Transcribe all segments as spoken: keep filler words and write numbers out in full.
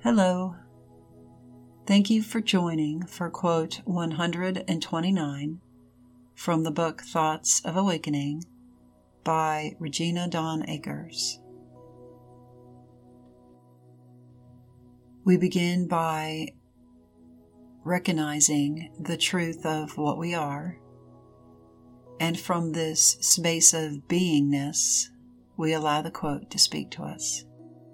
Hello. Thank you for joining for quote one hundred twenty-nine from the book Thoughts of Awakening by Regina Dawn Akers. We begin by recognizing the truth of what we are, and from this space of beingness, we allow the quote to speak to us.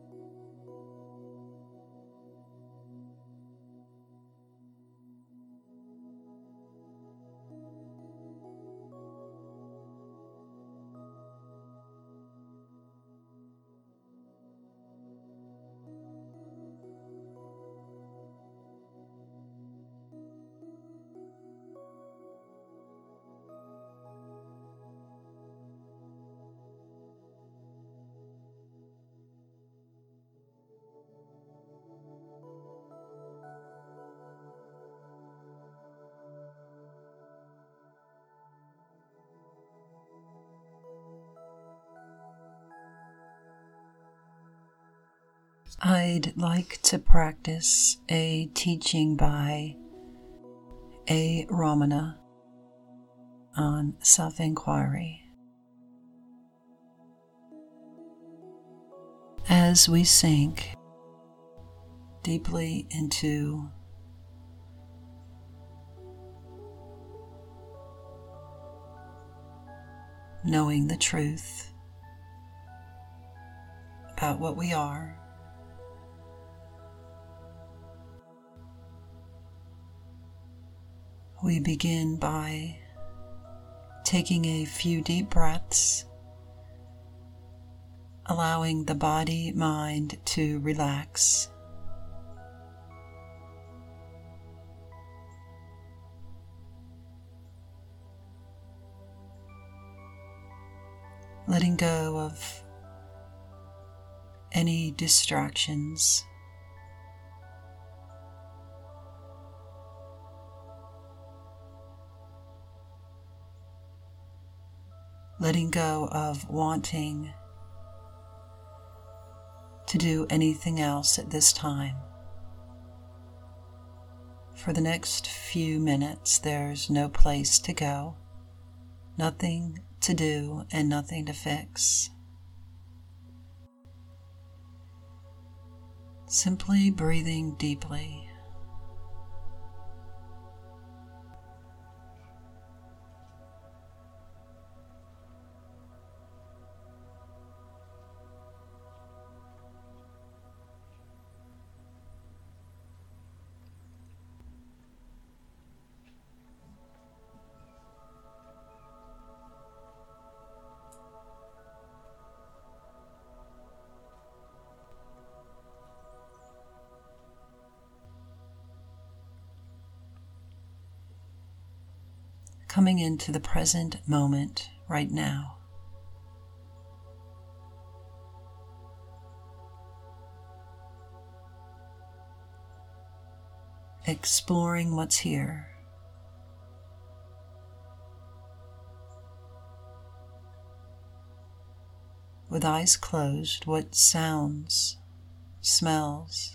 I'd like to practice a teaching by A. Ramana on self-inquiry. As we sink deeply into knowing the truth about what we are, we begin by taking a few deep breaths, allowing the body, mind to relax. Letting go of any distractions. Letting go of wanting to do anything else at this time. For the next few minutes, there's no place to go, nothing to do, and nothing to fix. Simply breathing deeply. Coming into the present moment right now. Exploring what's here. With eyes closed, what sounds, smells,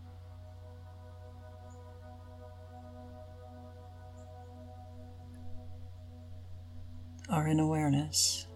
are in awareness.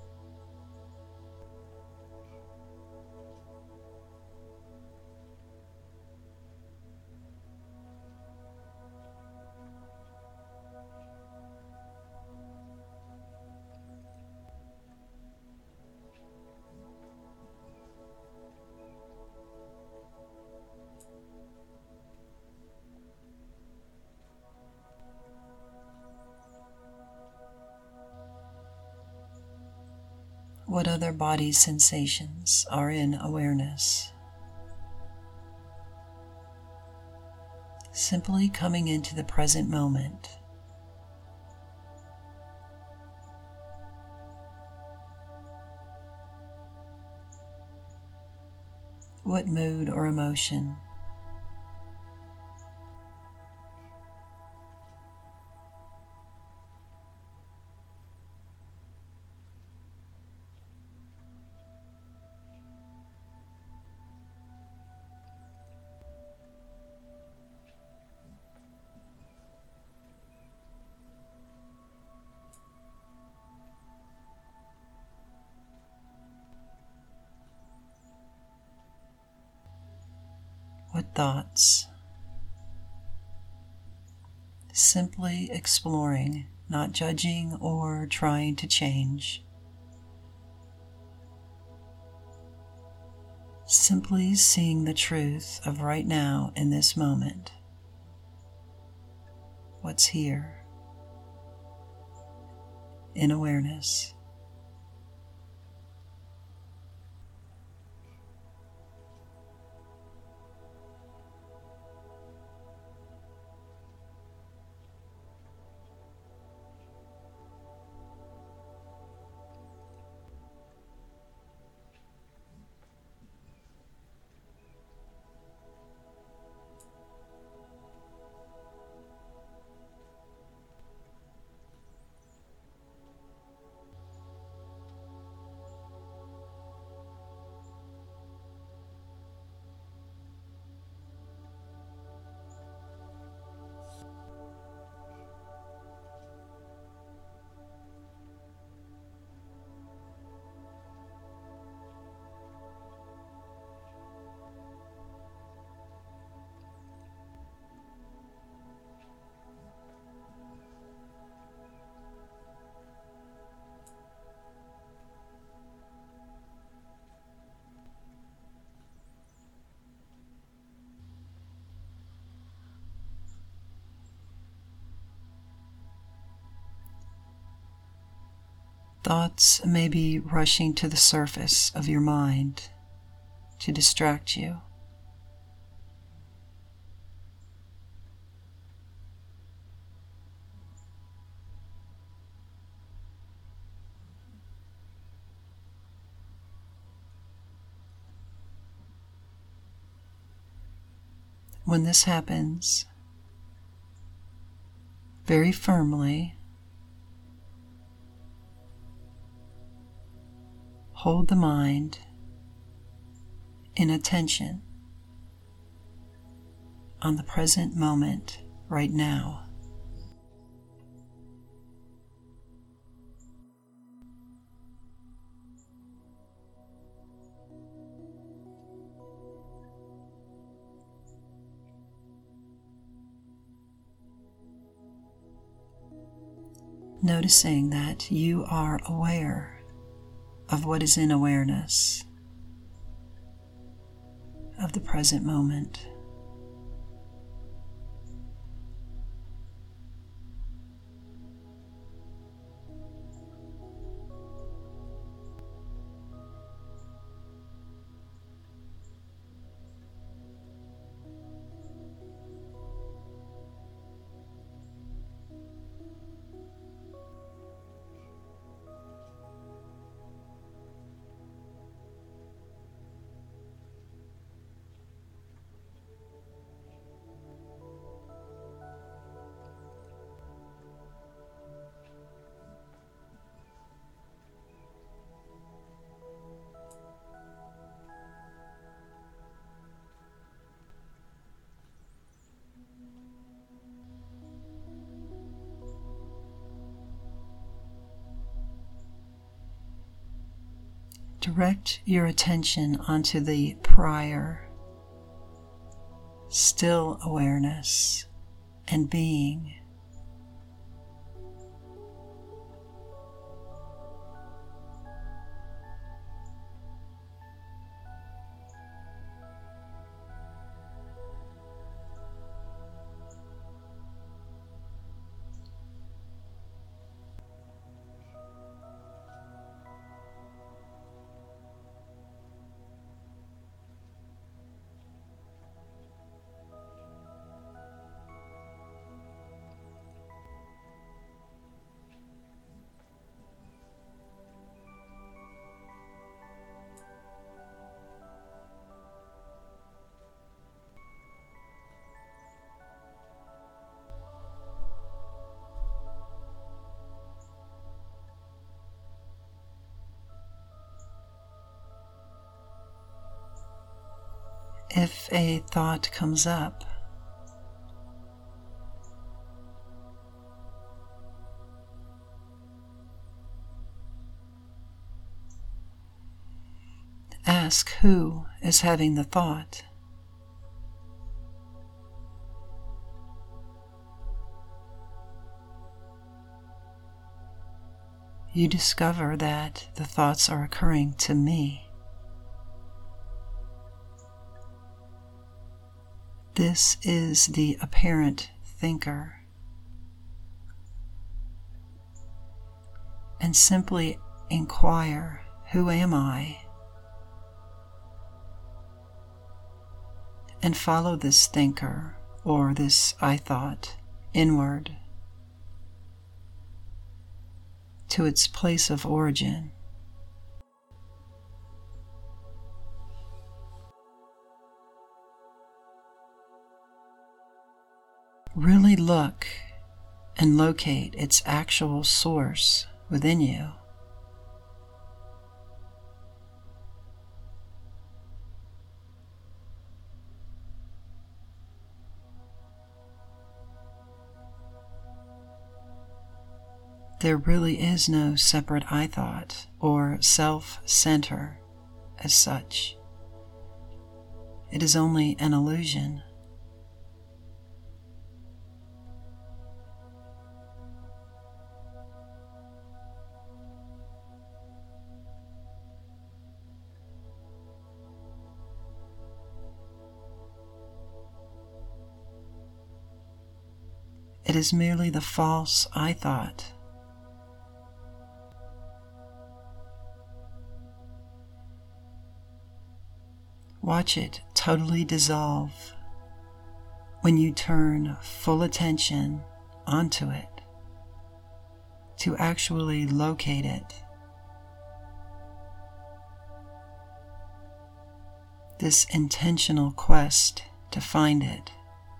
What other body sensations are in awareness? Simply coming into the present moment. What mood or emotion? What thoughts? Simply exploring, not judging or trying to change. Simply seeing the truth of right now in this moment. What's here in awareness. Thoughts may be rushing to the surface of your mind to distract you. When this happens, very firmly hold the mind in attention on the present moment right now. Noticing that you are aware of what is in awareness of the present moment. Direct your attention onto the prior, still awareness and being. If a thought comes up, ask who is having the thought you discover that the thoughts are occurring to me. This is the apparent thinker. And simply inquire, who am I? And follow this thinker or this I thought inward to its place of origin. Really look and locate its actual source within you. There really is no separate I thought or self-center as such. It is only an illusion. It is merely the false I thought. Watch it totally dissolve when you turn full attention onto it to actually locate it. This intentional quest to find it.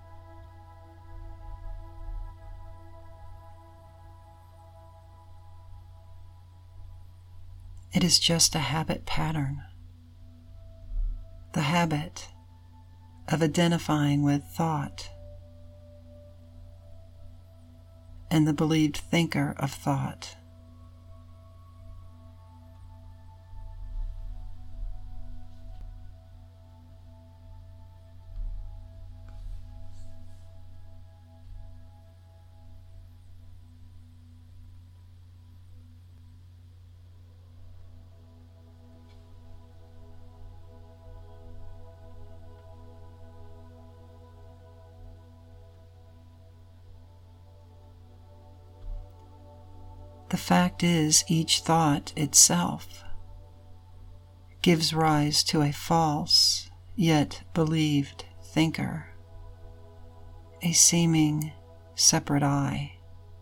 It is just a habit pattern. The habit of identifying with thought and the believed thinker of thought. The fact is, each thought itself gives rise to a false, yet believed thinker, a seeming separate I.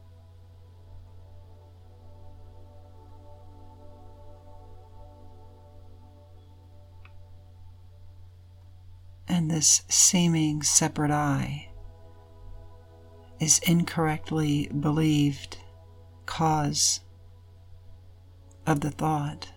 And this seeming separate I is incorrectly believed cause of the thought.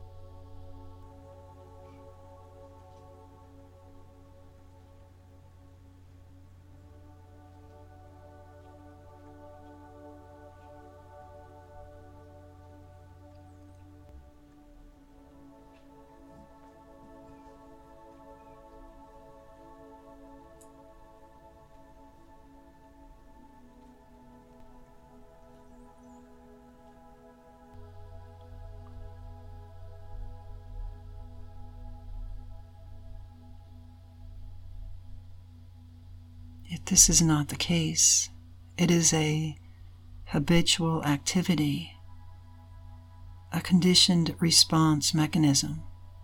Yet this is not the case. It is a habitual activity, a conditioned response mechanism,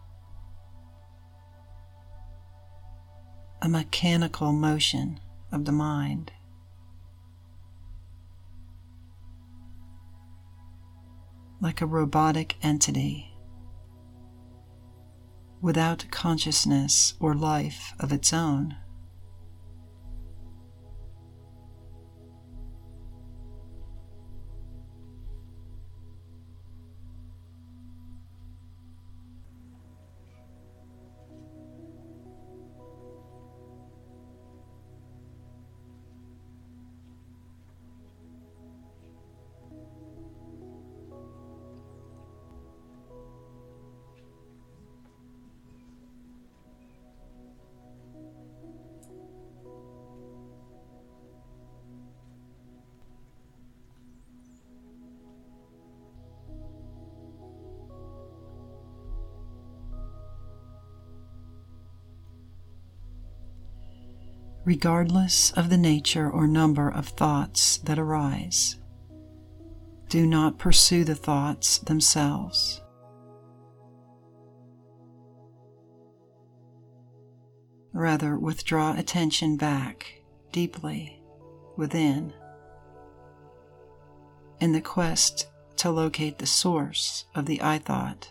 a mechanical motion of the mind. Like a robotic entity without consciousness or life of its own. regardless of the nature or number of thoughts that arise. Do not pursue the thoughts themselves. Rather, withdraw attention back deeply within in the quest to locate the source of the I thought.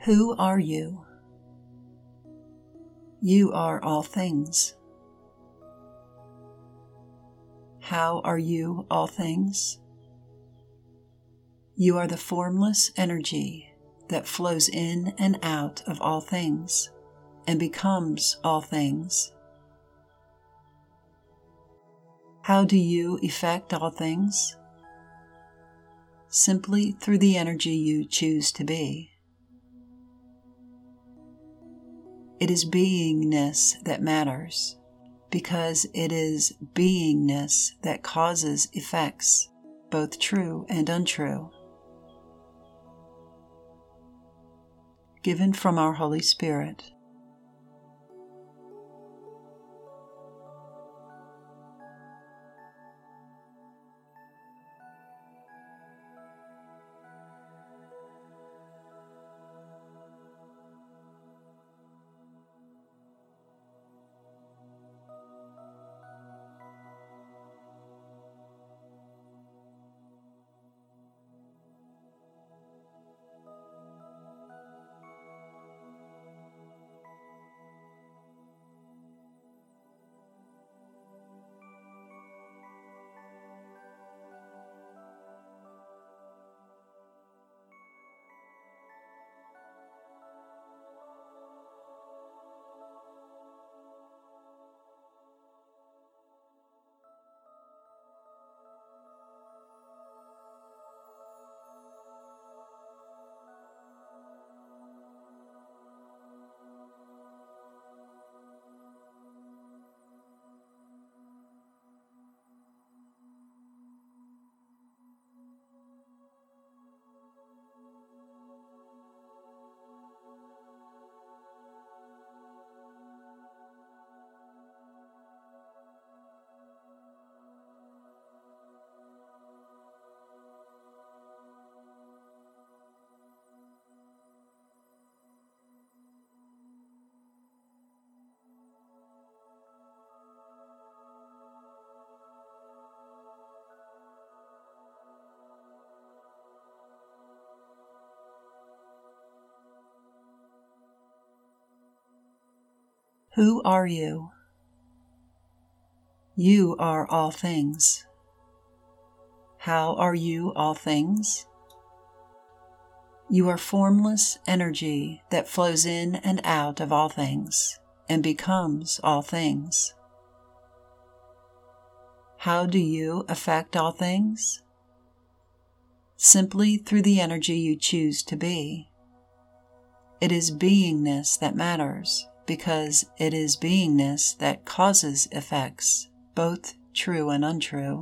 Who are you? You are all things. How are you all things? You are the formless energy that flows in and out of all things and becomes all things. How do you affect all things? Simply through the energy you choose to be. It is beingness that matters, because it is beingness that causes effects, both true and untrue. Given from our Holy Spirit. Who are you? You are all things. How are you all things? You are formless energy that flows in and out of all things and becomes all things. How do you affect all things? Simply through the energy you choose to be. It is beingness that matters, because it is beingness that causes effects, both true and untrue.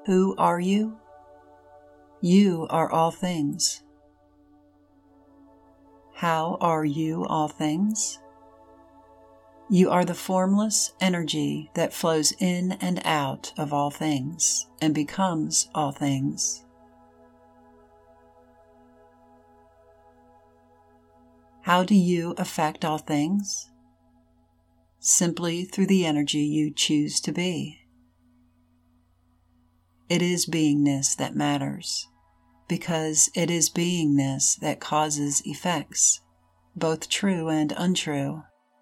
Who are you? You are all things. How are you all things? You are the formless energy that flows in and out of all things and becomes all things. How do you affect all things? Simply through the energy you choose to be. It is beingness that matters, because it is beingness that causes effects, both true and untrue.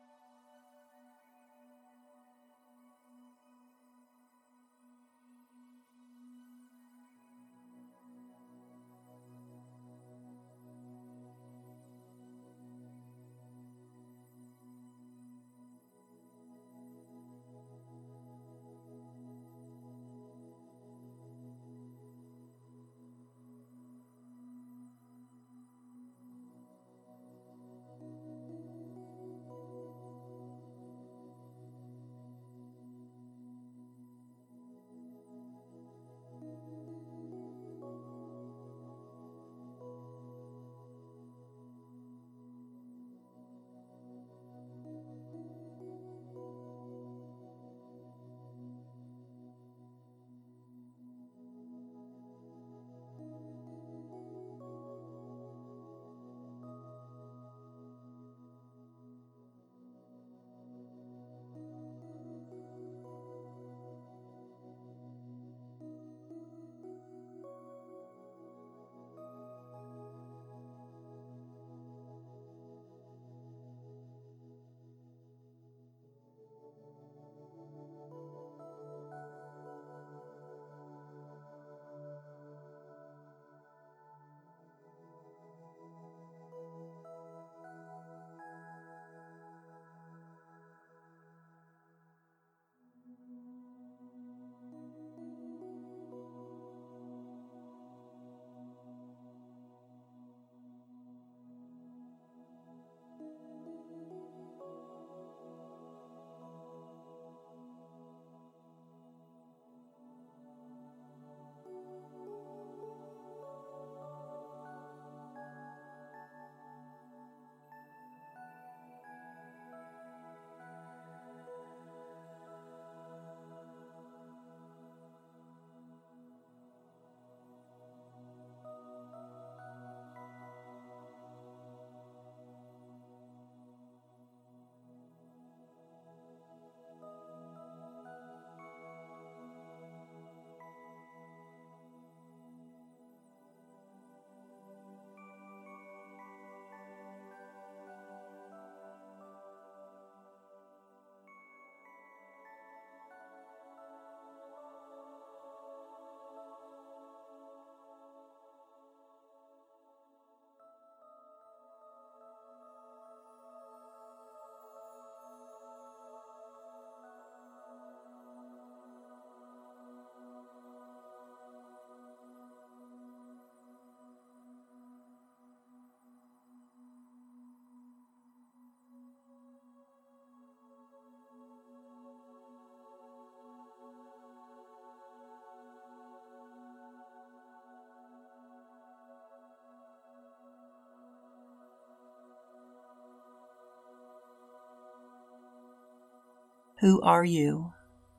Who are you?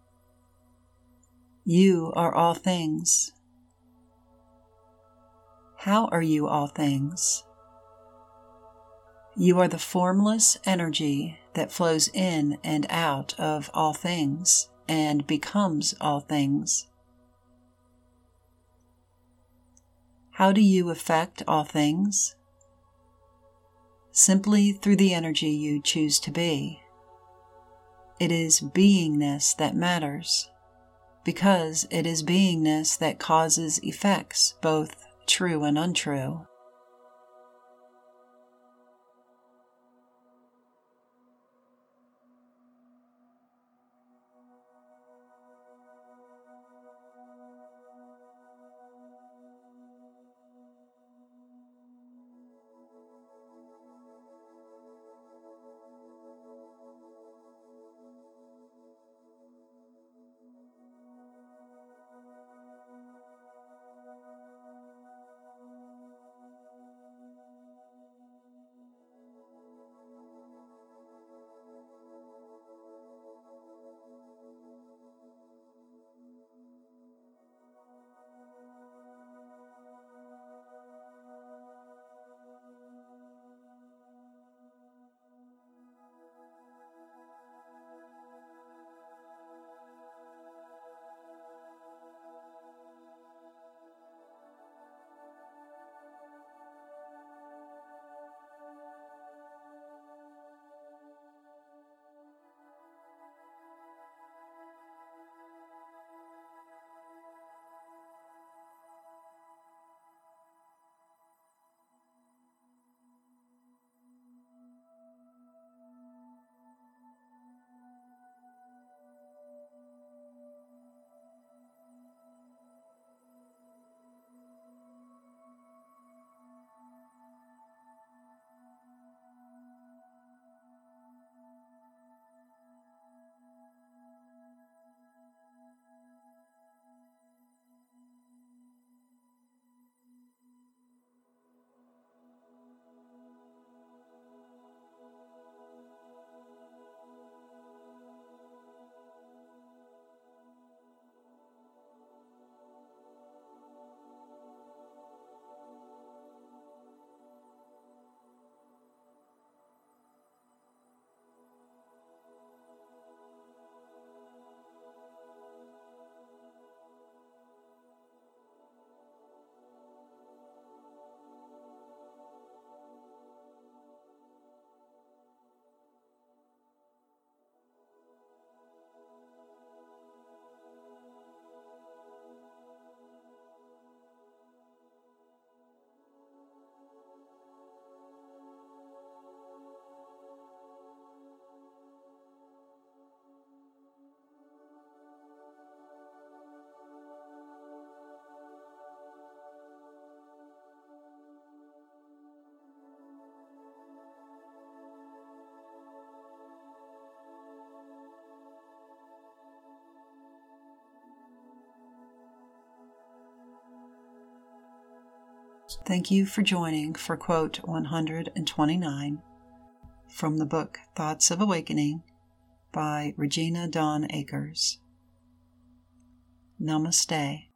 You are all things. How are you all things? You are the formless energy that flows in and out of all things and becomes all things. How do you affect all things? Simply through the energy you choose to be. It is beingness that matters, because it is beingness that causes effects, both true and untrue. Thank you for joining for quote one hundred twenty-nine from the book Thoughts of Awakening by Regina Dawn Akers. Namaste.